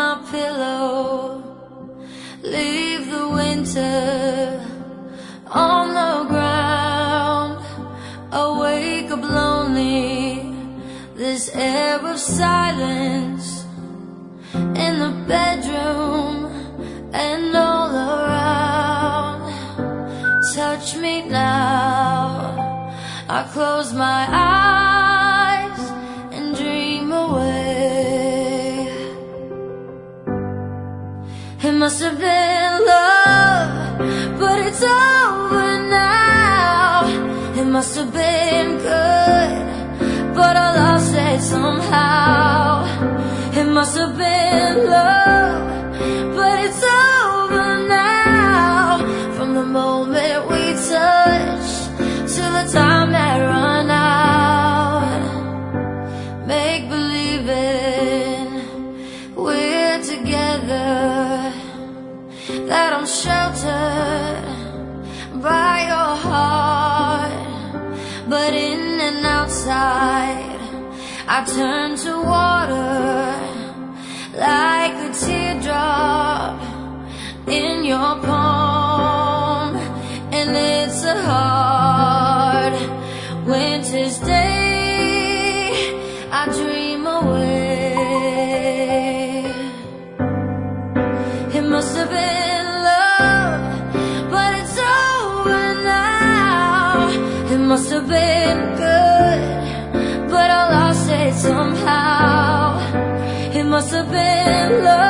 my pillow, leave the winter on the ground. I wake up lonely, this air of silence in the bedroom and all around. Touch me now, I close my eyes and dream away. It must have been love, but it's over now. It must have been good, but I lost it somehow. It must have been love, but it's over now. From the moment we touched to the time that run out. Make believing we're together, that I'm sheltered by your heart. But in and outside, I turn to water, like a teardrop in your palm. And it's a hard winter's day, I dream away. It must have been love, but it's over now. It must have been good, but I lost it somehow. It must have been love.